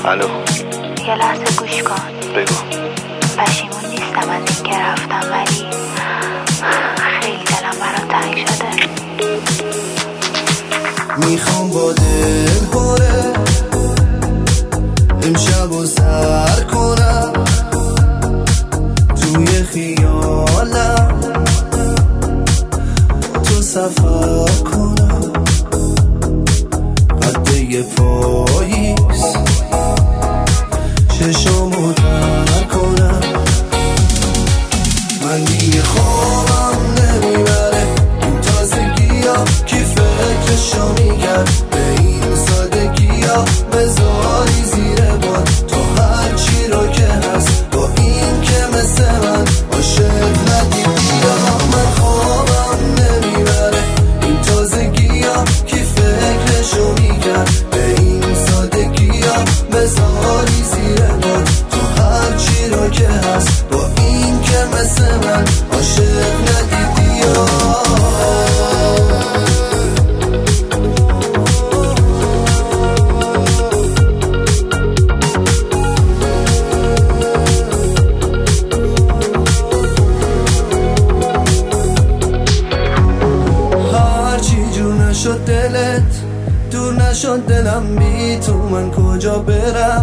الو، یه لحظه گوش کن. بگو. پشیمون نیستم از این که رفتم، ولی خیلی دلم برات تنگ شده. میخوام با دل پره امشب و سر کنم توی خیالم، تو سفر کنم عده پاییز، چشامو تر کنم. من دیگه خوابم نمیبره این تازگی ها، کی فکرشو میکرد به این سادگی ها، بذاری زیر باد تو هرچی رو که هست، با این که مثل من عاشق ندیدی ها. من خوابم نمیبره این تازگی ها، کی فکرشو میکرد به این سادگی ها، بذاری زیر باد تو هرچی رو که هست، با این که مثل من عاشق ندیدی ها. نشد دلت دور، نشد دلم بی تو، من کجا برم؟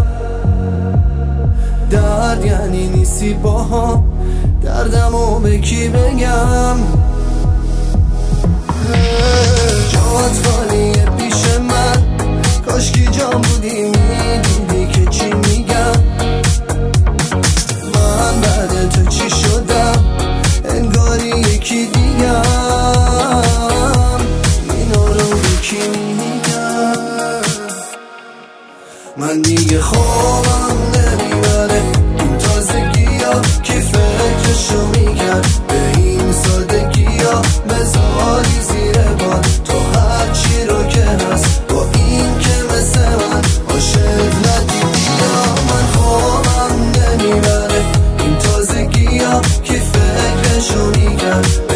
درد یعنی نیستی با هم، دردمو به کی بگم؟ جات خالیه پیش من، کاشکی جام بودی میدیدی که چی میگم. من بعد تو چی شدم؟ انگاری یکی دیگم. من دیگه خوابم نمیبره این تازگی ها، کی فکرشو میکرد به این سادگی ها، بذاری زیر باد تو هرچی رو که هست، با این که مثل من عاشق ندیدی ها. من خوابم نمیبره این تازگی ها، کی فکرشو میکرد